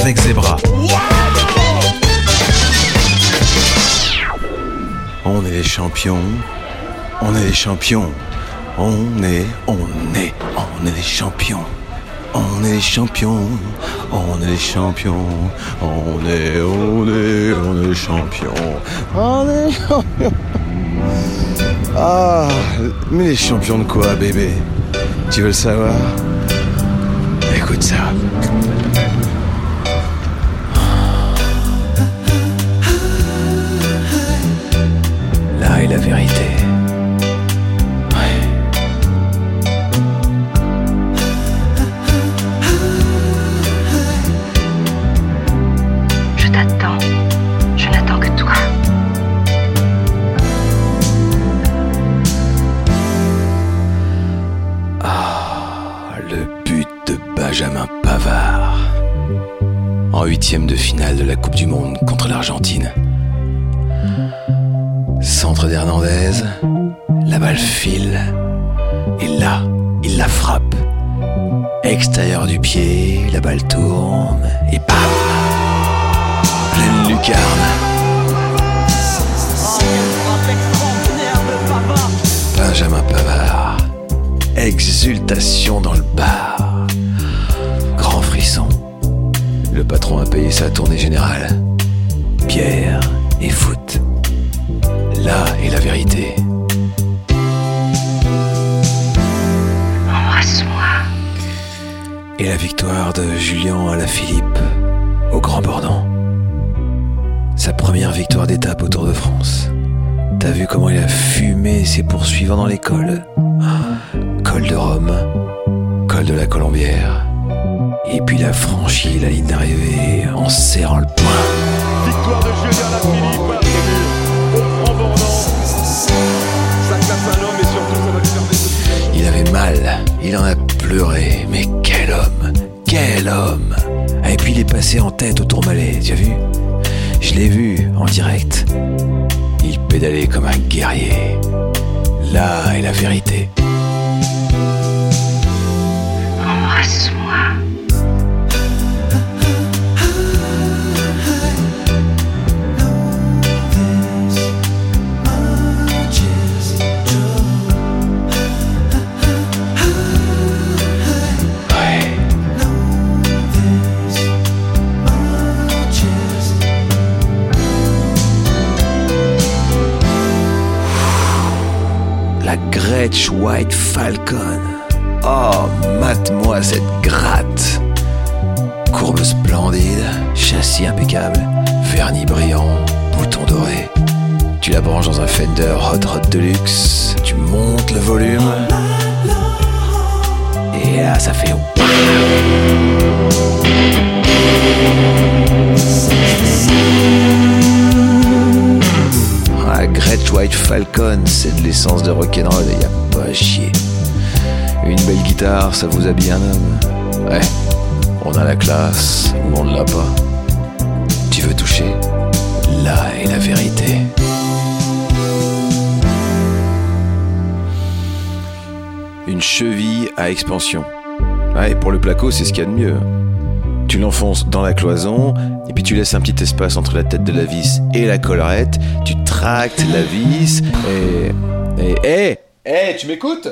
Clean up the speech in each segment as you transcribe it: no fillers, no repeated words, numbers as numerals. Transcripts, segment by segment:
avec Zebra. On est les champions, on est les champions, on est les champions. On est les champions, on est les champions, on est les champions, on est les champions. Ah, mais les champions de quoi, bébé? Tu veux le savoir? Écoute ça. Là est la vérité. Je n'attends que toi. Ah, le but de Benjamin Pavard en 8e de finale de la Coupe du Monde contre l'Argentine. Centre d'Hernandez, la balle file, et là, il la frappe. Extérieur du pied, la balle tourne, et bam! Pleine lucarne. Benjamin Pavard. Exultation dans le bar. Grand frisson. Le patron a payé sa tournée générale. Bière et foot. Là est la vérité. Embrasse-moi. Et la victoire de Julien Alaphilippe au Grand Bordon. Sa première victoire d'étape au Tour de France. T'as vu comment il a fumé ses poursuivants dans les cols? Col de Rome, col de la Colombière. Et puis il a franchi la ligne d'arrivée en serrant le poing. Victoire de Julien Alaphilippe au Grand Bordon. Ça classe un homme et surtout ça va lui faire des soucis. Il avait mal, il en a pleuré. Mais quel homme! Quel homme! Et puis il est passé en tête au Tourmalet, tu as vu? Je l'ai vu en direct. Il pédalait comme un guerrier. Là est la vérité. Embrasse-moi. Gretsch White Falcon. Oh, mate-moi cette gratte. Courbe splendide, châssis impeccable, vernis brillant, bouton doré. Tu la branches dans un Fender Hot Rod Deluxe, tu montes le volume, et là ça fait... La Gretsch White Falcon, c'est de l'essence de rock'n'roll et y a pas à chier. Une belle guitare, ça vous habille un homme. Ouais, on a la classe ou on ne l'a pas. Tu veux toucher? Là est la vérité. Une cheville à expansion. Ouais, pour le placo, c'est ce qu'il y a de mieux. Tu l'enfonces dans la cloison, et puis tu laisses un petit espace entre la tête de la vis et la collerette, tu tractes la vis, et tu m'écoutes?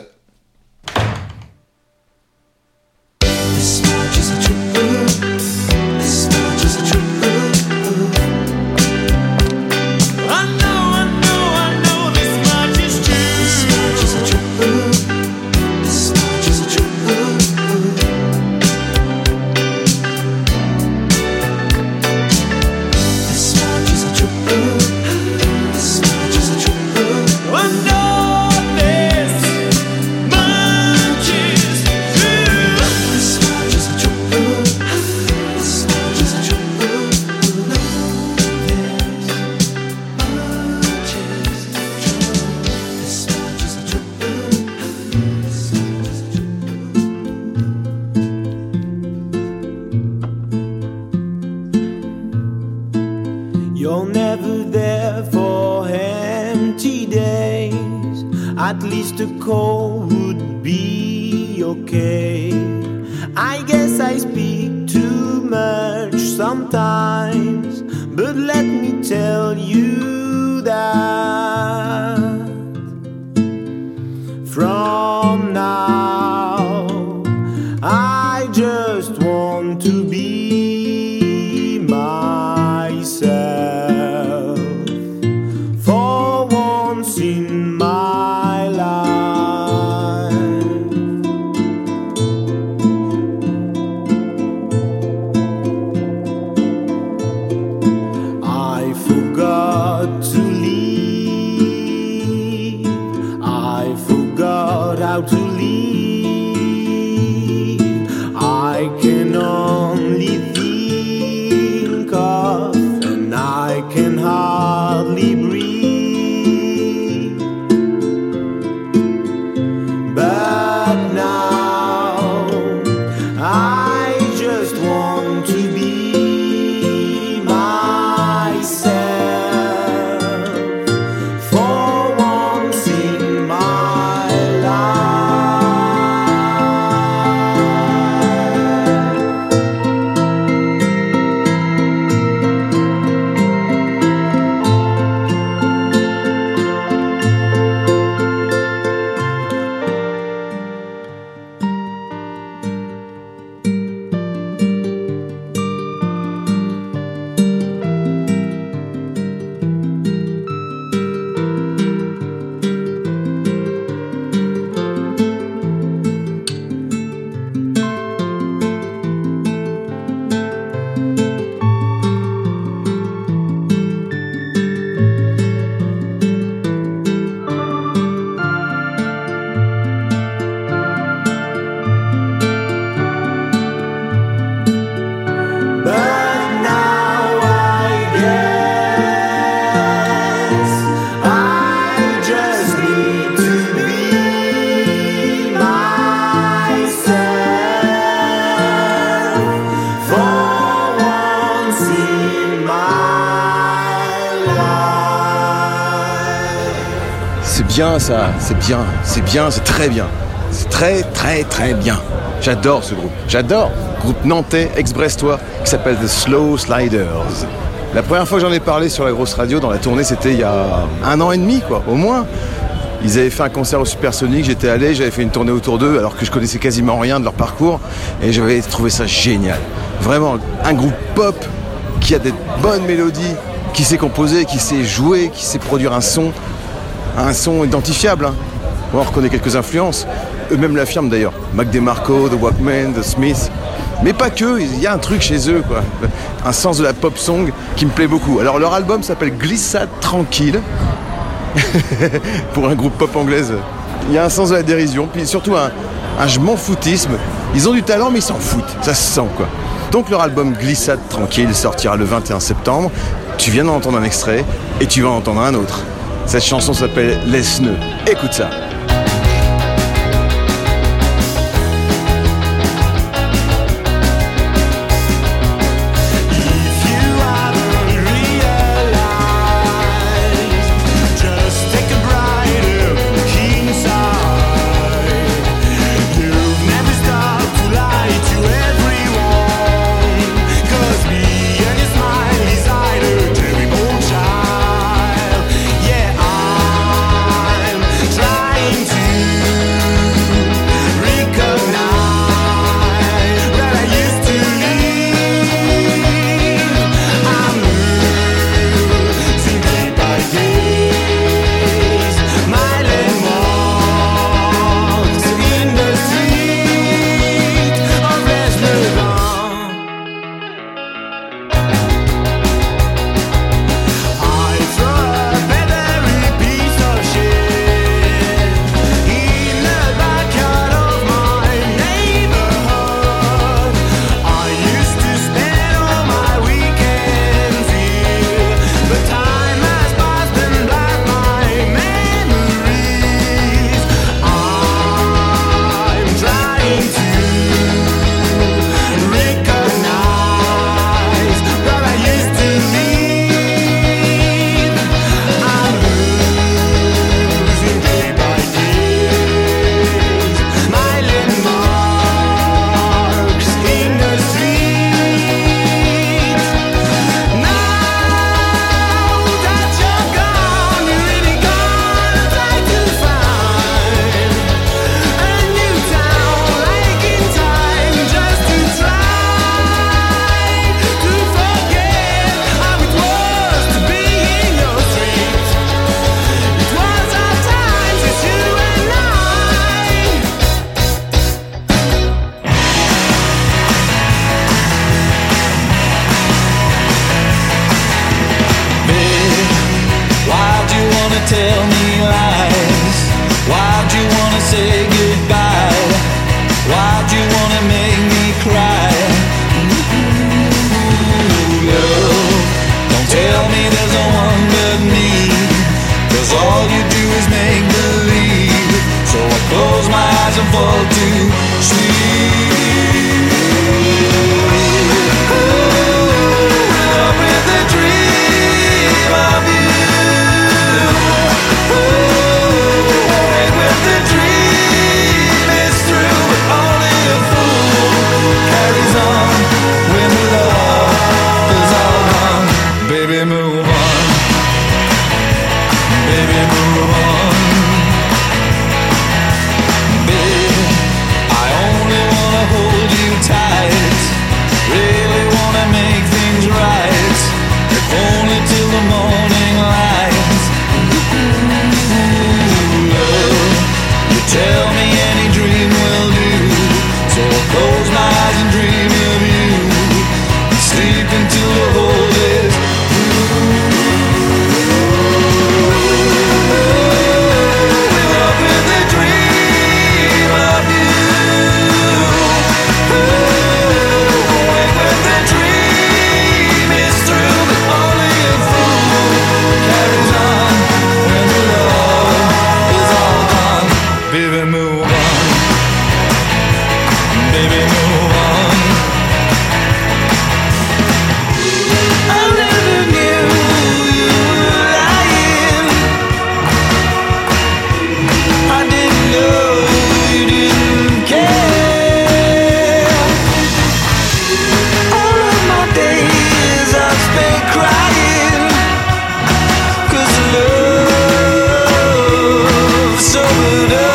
You're never there for empty days. At least a call would be okay. I guess I speak too much sometimes, but let me tell you that from now I just want to be myself for once in my life. I forgot to leave, I forgot how to leave. I can only think of, and I can hardly breathe. But now I just want to be myself for once in my life. C'est bien ça, c'est bien, c'est très bien. C'est très très très bien. J'adore ce groupe, j'adore. Groupe nantais, ex-brestois, qui s'appelle The Slow Sliders. La première fois que j'en ai parlé sur la grosse radio dans la tournée, c'était il y a 1 an et demi, quoi, au moins. Ils avaient fait un concert au Supersonic, j'étais allé, j'avais fait une tournée autour d'eux, alors que je connaissais quasiment rien de leur parcours, et j'avais trouvé ça génial. Vraiment, un groupe pop qui a des bonnes mélodies, qui sait composer, qui sait jouer, qui sait produire un son identifiable. Hein. Bon, on reconnaît quelques influences, eux-mêmes l'affirment d'ailleurs. Mac DeMarco, The Walkmen, The Smiths. Mais pas que, il y a un truc chez eux, quoi. Un sens de la pop song qui me plaît beaucoup. Alors leur album s'appelle Glissade Tranquille. Pour un groupe pop anglaise, il y a un sens de la dérision, puis surtout un je m'en foutisme. Ils ont du talent, mais ils s'en foutent, ça se sent, quoi. Donc leur album Glissade Tranquille sortira le 21 septembre. Tu viens d'en entendre un extrait, et tu vas en entendre un autre. Cette chanson s'appelle Laisse-ne. Écoute ça. Trying say goodbye? Why'd you wanna make me cry? Ooh, love, don't tell me there's no one but me, 'cause all you do is make believe. So I close my eyes and fall to sleep. Ooh, up with the dream of you. Tell me any dream will do. So I'll close my eyes and dream of you. Sleep until the whole day's through. Up with the dream of you. Wake when the dream is through. But only a fool carries on when the love is all gone. Baby, move on. Baby, move on. I never knew you were lying. I didn't know you didn't care. All of my days I've spent crying, 'cause love sobered up.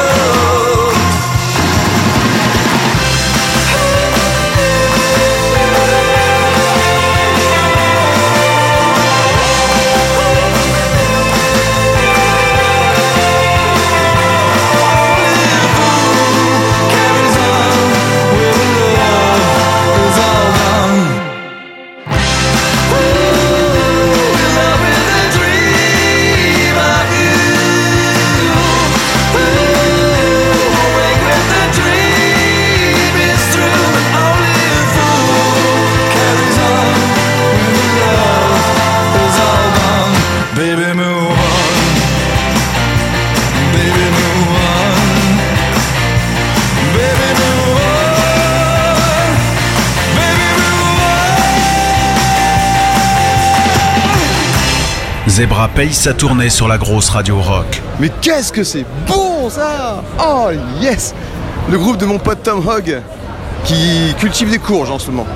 Zebra paye sa tournée sur la grosse radio rock. Mais qu'est-ce que c'est bon ça! Oh yes! Le groupe de mon pote Tom Hogg, qui cultive des courges en ce moment.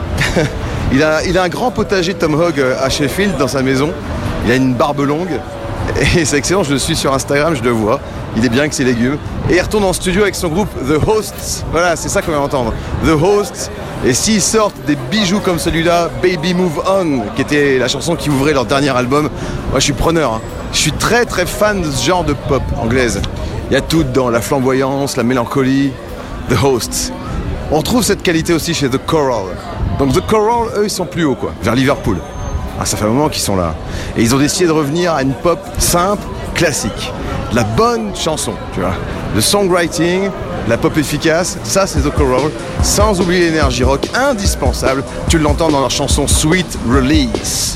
il a un grand potager Tom Hogg à Sheffield dans sa maison. Il a une barbe longue. Et c'est excellent, je le suis sur Instagram, je le vois. Il est bien avec ses légumes. Et il retourne en studio avec son groupe The Hosts. Voilà, c'est ça qu'on va entendre. The Hosts. Et s'ils sortent des bijoux comme celui-là, Baby Move On, qui était la chanson qui ouvrait leur dernier album, moi je suis preneur. Hein. Je suis très très fan de ce genre de pop anglaise. Il y a tout dedans, la flamboyance, la mélancolie. The Hosts. On retrouve cette qualité aussi chez The Coral. Donc The Coral, eux, ils sont plus hauts, quoi, vers Liverpool. Ah, ça fait un moment qu'ils sont là. Et ils ont décidé de revenir à une pop simple, classique. De la bonne chanson, tu vois. Le songwriting, la pop efficace, ça c'est The Coral. Sans oublier l'énergie rock indispensable. Tu l'entends dans leur chanson Sweet Release.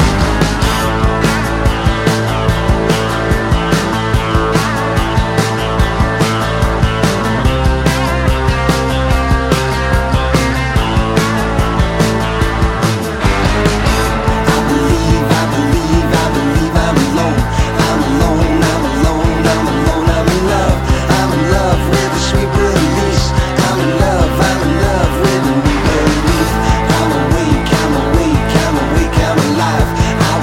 I'm awake, I'm awake, I'm alive.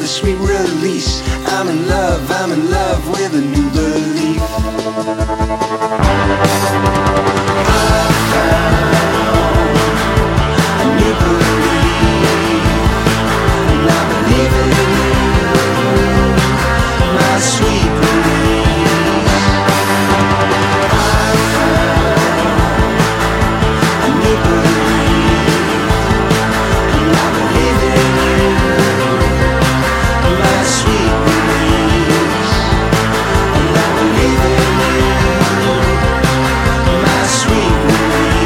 the sweet release. I'm in love with a new belief. I found a new belief, and I believe in you, my sweet release. I found a new belief, and I believe in you, my sweet release. And I believe in you, my sweet release.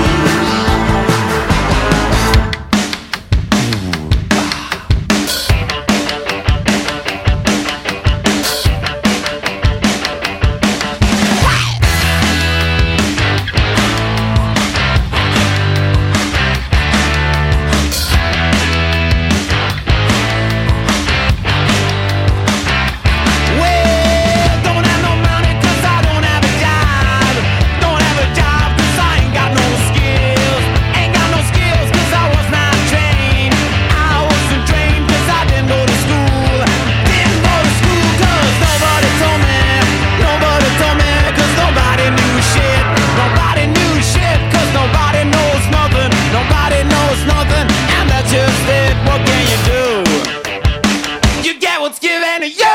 Well, don't have no money 'cause I don't have a job. Don't have a job 'cause I ain't got no skills. Ain't got no skills 'cause I was not trained. I wasn't trained 'cause I didn't go to school. Didn't go to school 'cause nobody told me. Nobody told me 'cause nobody knew shit. Nobody knew shit 'cause nobody knows nothing. Nobody knows nothing, and that's just it. What can you do? You get what's given to you.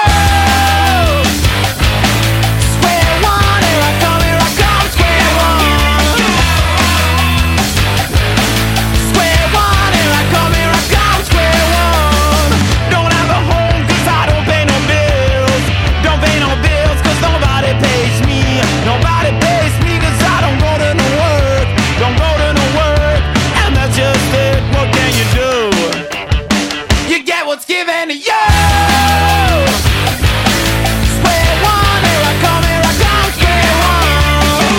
Square one, here I come, square one. Square one, here I come, square one. Don't have a home 'cause I don't pay no bills. Don't pay no bills 'cause nobody pays me. Nobody pays me 'cause I don't go to no work. Don't go to no work, and that's just it. What can you do? You get what's given to you. Square one, here I come, square one.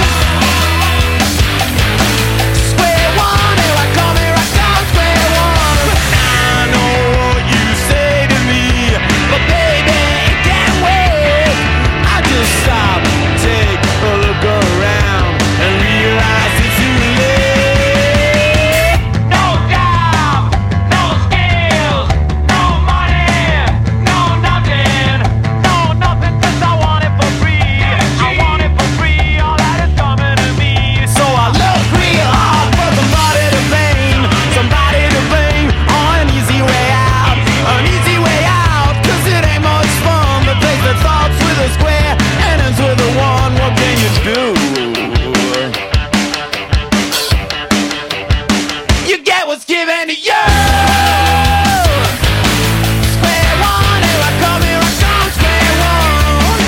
Square one, here I come, square one. I know what you say to me, but baby, it can't wait. I just stop, take a look around, and realize it's too late. No job, no skills, no money, no nothing, no nothing 'cause I want it for free. I want it for free, all that is coming to me. So I look real hard for somebody to blame, on an easy way out, 'cause it ain't much fun. The place that starts with a square and ends with a one. What can you do? You get what's given to you. Square one, here I come, square one.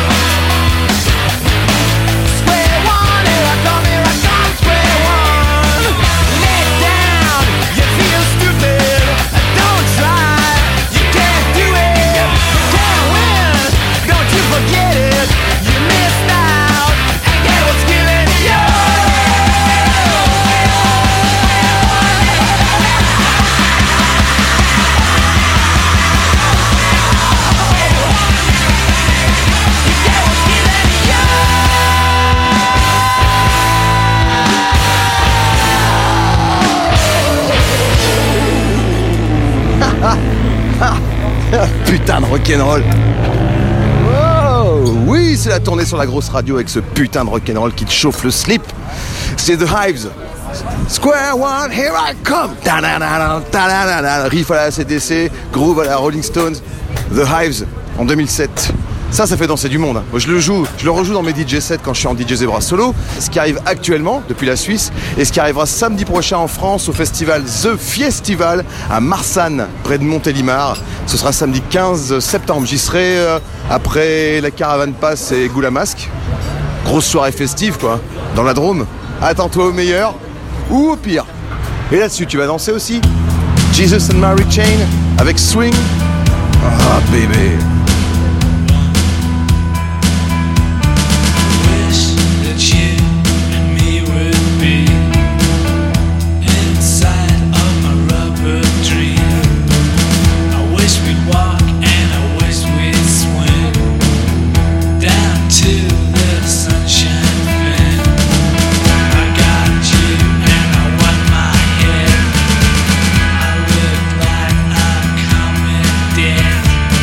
Square one, here I come, square one. Let down, you feel stupid. Don't try, you can't do it. You can't win, don't you forget it. You missed out, and get what's given to you. Putain de rock'n'roll. Oh, oui, c'est la tournée sur la grosse radio avec ce putain de rock'n'roll qui te chauffe le slip. C'est The Hives. Square one, here I come. Ta-da-da-da, ta-da-da-da. Riff à la ACDC, groove à la Rolling Stones. The Hives en 2007. Ça fait danser du monde. Moi, je le rejoue dans mes DJ sets quand je suis en DJ Zebra solo. Ce qui arrive actuellement depuis la Suisse et ce qui arrivera samedi prochain en France au festival The Fiestival à Marsanne, près de Montélimar. Ce sera samedi 15 septembre. J'y serai après la Caravane Pass et Goula Masque. Grosse soirée festive quoi, dans la Drôme. Attends-toi au meilleur ou au pire. Et là-dessus, tu vas danser aussi. Jesus and Mary Chain avec Swing. Ah bébé. Yeah.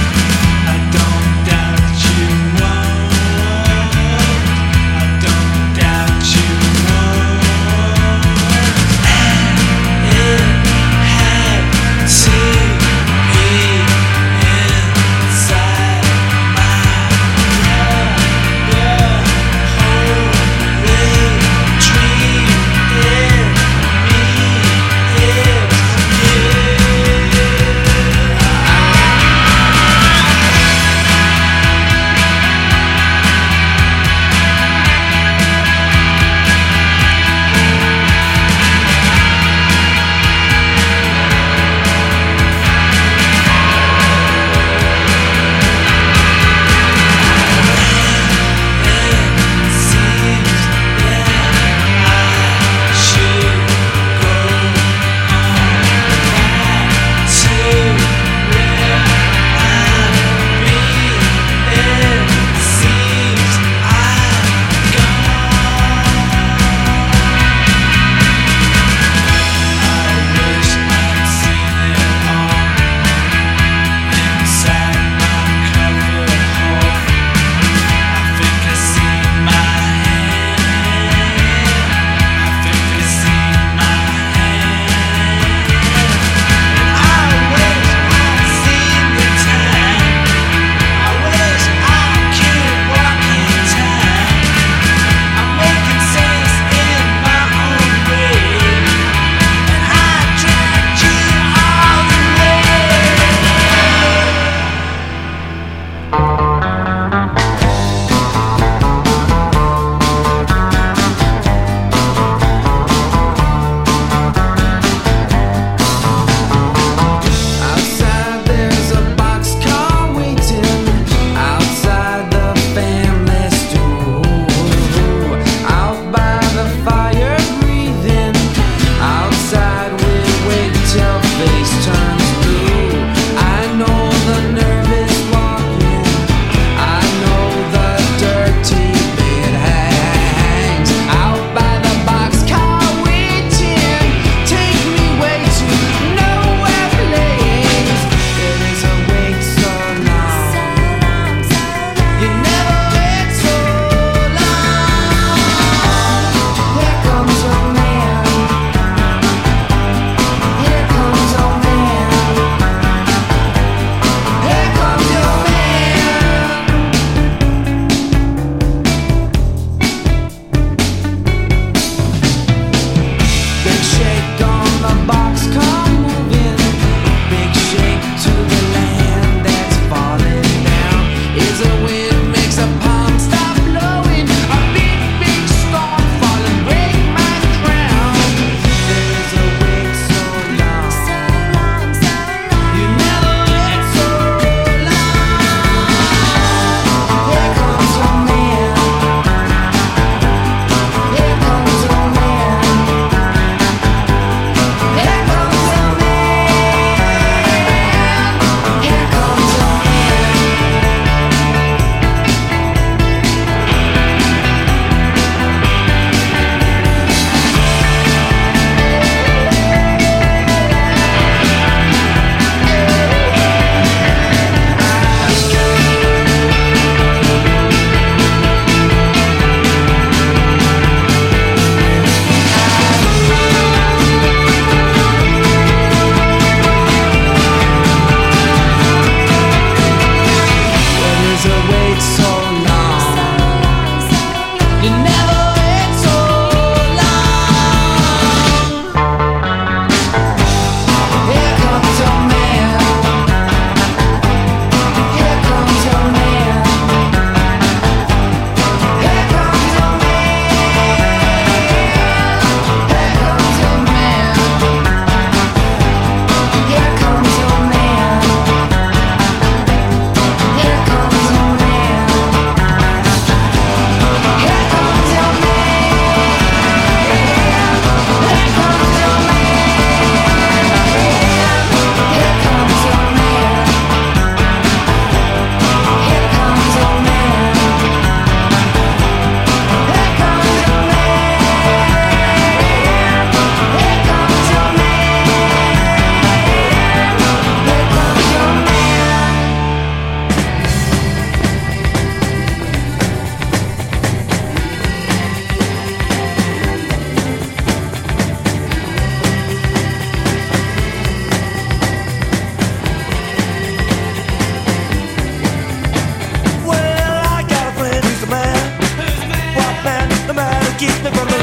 keeps me from the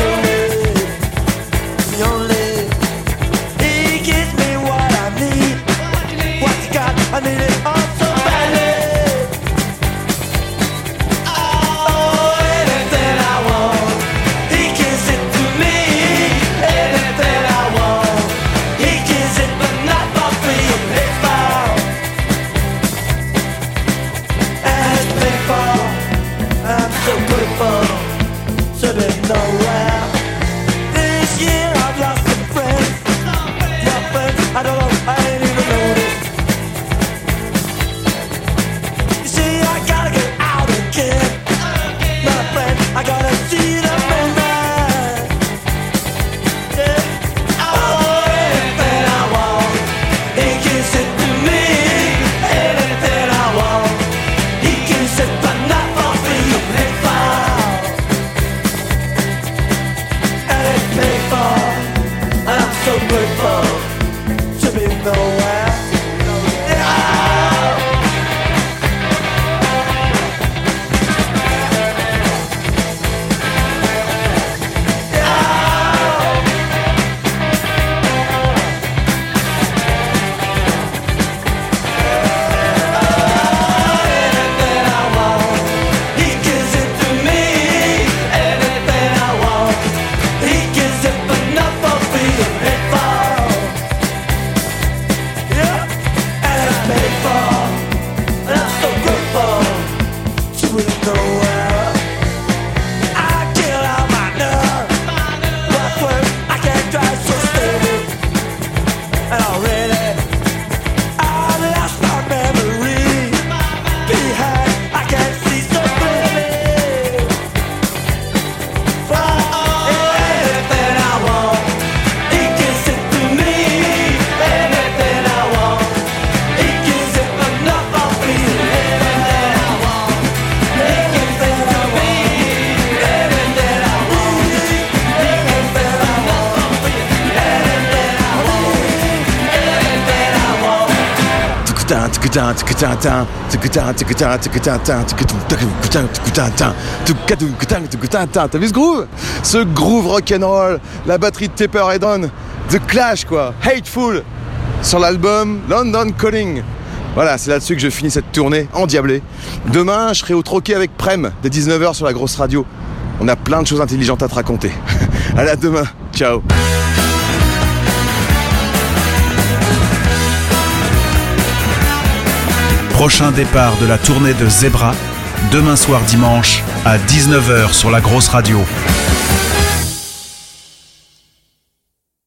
lonely. He gives me what I need. What's he got? I need it all so badly. Oh, anything I want, he gives it to me. Anything I want, he gives it, but not for free. It's for, and it's paid for. I'm so grateful to be nowhere. This year I've lost some friends. Nothing, I don't know, I ain't even noticed. You see, I gotta get out again. My friend, I gotta see the moonlight. Yeah. Oh, anything I want, he gives it to me. Anything I want, he gives it, but not for free. It's for, and it's paid for. I'm so grateful to be nowhere. He gives it to me. Anything I want, he gives it, but not for free. It's for, yeah, and it's paid for. And I'm so grateful to be nowhere. I kill out my nerve. What's worse, I can't drive so steady. And already I lost my memory. Behind, I can't see so clearly. Anything I want, he gives it to me. Anything I want, he gives it, but not for free. Anything I want, he gives it to me. Anything I want, he gives it, but not for free. Anything I want, anything I want. T'as vu ce groove? Ce groove rock'n'roll, la batterie de Taper Head, The Clash quoi, Hateful, sur l'album London Calling. Voilà, c'est là-dessus que je finis cette tournée endiablée. Demain, je serai au Troquet avec Prem, dès 19h sur la grosse radio. On a plein de choses intelligentes à te raconter. Allez, à demain, ciao. Prochain départ de la tournée de Zebra, demain soir dimanche à 19h sur la grosse radio.